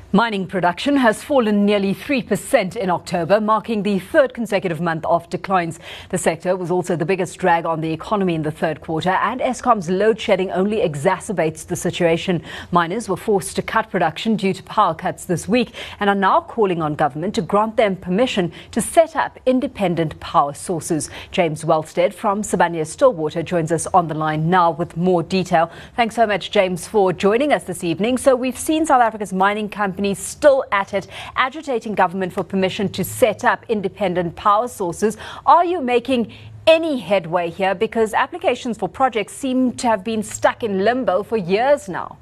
Mining production has fallen nearly 3% in October, marking the third consecutive month of declines. The sector was also the biggest drag on the economy in the third quarter, and Eskom's load shedding only exacerbates the situation. Miners were forced to cut production due to power cuts this week and are now calling on government to grant them permission to set up independent power sources. James Wellstead from Sibanye-Stillwater joins us on the line now with more detail. Thanks so much, James, for joining us this evening. So we've seen South Africa's mining companies still at it, agitating government for permission to set up independent power sources. Are you making any headway here? Because applications for projects seem to have been stuck in limbo for years now.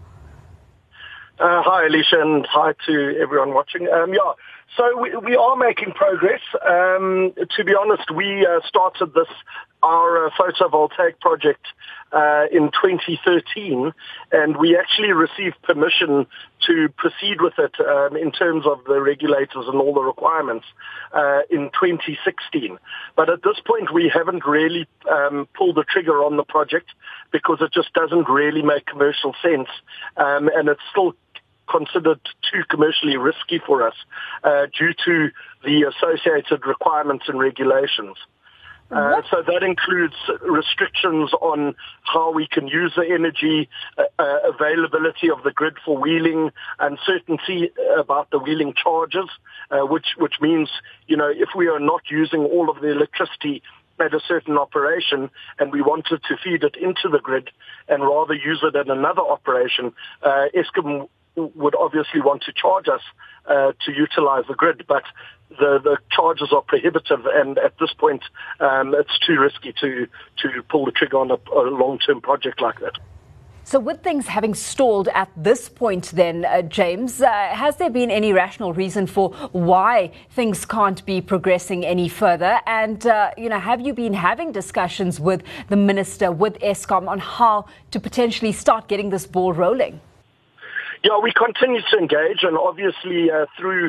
Hi, Alicia, and hi to everyone watching. So we are making progress. To be honest, we started our photovoltaic project in 2013, and we actually received permission to proceed with it in terms of the regulators and all the requirements in 2016. But at this point, we haven't really pulled the trigger on the project because it just doesn't really make commercial sense, and it's still considered too commercially risky for us due to the associated requirements and regulations. So that includes restrictions on how we can use the energy, availability of the grid for wheeling, uncertainty about the wheeling charges, which means, if we are not using all of the electricity at a certain operation and we wanted to feed it into the grid and rather use it at another operation, Eskom would obviously want to charge us to utilize the grid, but the charges are prohibitive, and at this point it's too risky to pull the trigger on a long-term project like that. So with things having stalled at this point then, James, has there been any rational reason for why things can't be progressing any further? And, have you been having discussions with the minister, with Eskom, on how to potentially start getting this ball rolling? Yeah, we continue to engage, and obviously through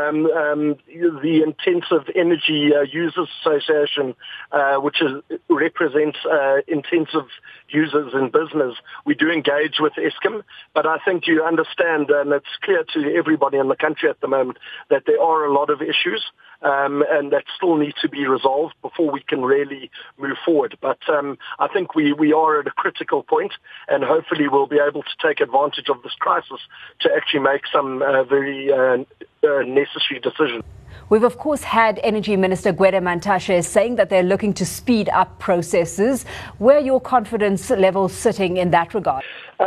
the Intensive Energy Users Association, which represents intensive users in business, we do engage with Eskom. But I think you understand, and it's clear to everybody in the country at the moment, that there are a lot of issues and that still need to be resolved before we can really move forward. But I think we are at a critical point, and hopefully we'll be able to take advantage of this crisis to actually make some very necessary decisions. We've, of course, had Energy Minister Gwede Mantashe saying that they're looking to speed up processes. Where are your confidence levels sitting in that regard?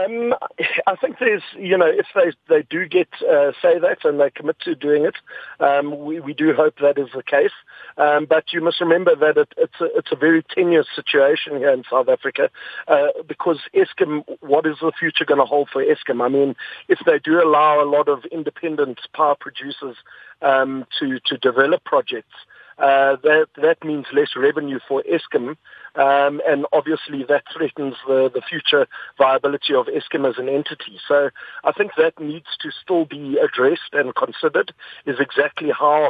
I think there's, if they do say that and they commit to doing it, we do hope that is the case. But you must remember that it's a very tenuous situation here in South Africa because Eskom, what is the future going to hold for Eskom? I mean, if they do allow a lot of independent power producers to develop projects, that means less revenue for Eskom, and obviously that threatens the future viability of Eskom as an entity. So I think that needs to still be addressed and considered, is exactly how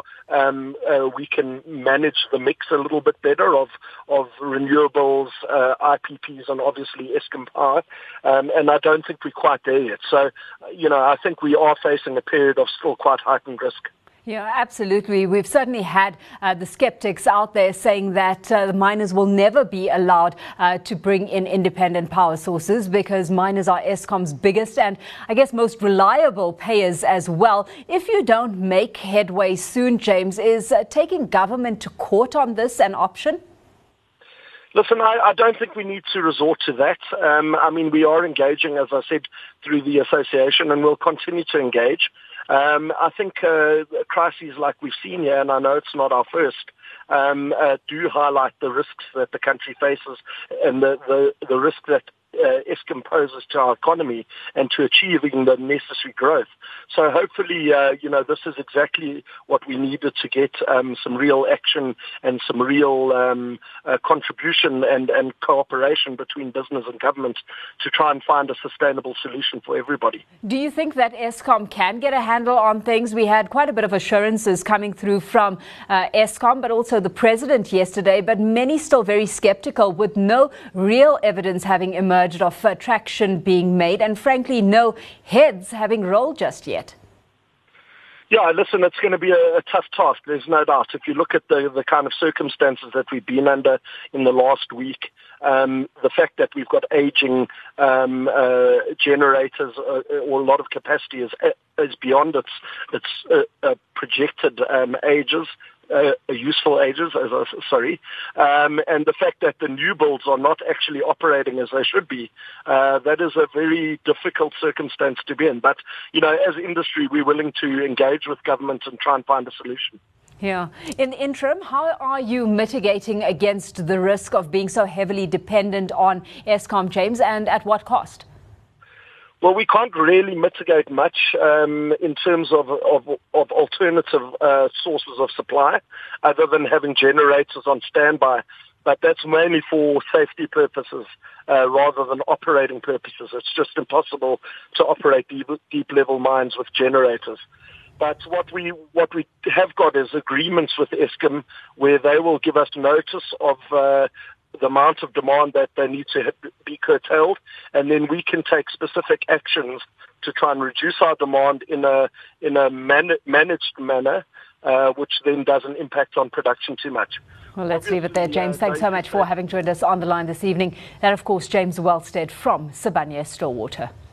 we can manage the mix a little bit better of renewables, IPPs, and obviously Eskom power. And I don't think we're quite there yet. So, I think we are facing a period of still quite heightened risk. Yeah, absolutely. We've certainly had the skeptics out there saying that the miners will never be allowed to bring in independent power sources because miners are Eskom's biggest and, I guess, most reliable payers as well. If you don't make headway soon, James, is taking government to court on this an option? Listen, I don't think we need to resort to that. We are engaging, as I said, through the association, and we'll continue to engage. I think crises like we've seen here, and I know it's not our first, do highlight the risks that the country faces and the risk that Eskom poses to our economy and to achieving the necessary growth. So hopefully, this is exactly what we needed to get some real action and some real contribution and cooperation between business and government to try and find a sustainable solution for everybody. Do you think that Eskom can get a handle on things? We had quite a bit of assurances coming through from Eskom, but also the president yesterday, but many still very skeptical with no real evidence having emerged of traction being made and frankly no heads having rolled just yet. Yeah, listen, it's going to be a tough task. There's no doubt. If you look at the kind of circumstances that we've been under in the last week, the fact that we've got aging generators or a lot of capacity is beyond its projected ages. Useful ages, and the fact that the new builds are not actually operating as they should be, that is a very difficult circumstance to be in. But, as industry, we're willing to engage with government and try and find a solution. Yeah. In the interim, how are you mitigating against the risk of being so heavily dependent on Eskom, James, and at what cost? Well, we can't really mitigate much in terms of alternative sources of supply other than having generators on standby. But that's mainly for safety purposes rather than operating purposes. It's just impossible to operate deep-level mines with generators. But what we have got is agreements with Eskom where they will give us notice of the amount of demand that they need to be curtailed, and then we can take specific actions to try and reduce our demand in a managed manner, which then doesn't impact on production too much. Well, let's leave it there, James. Thanks so much for having joined us on the line this evening. And, of course, James Wellstead from Sibanye-Stillwater.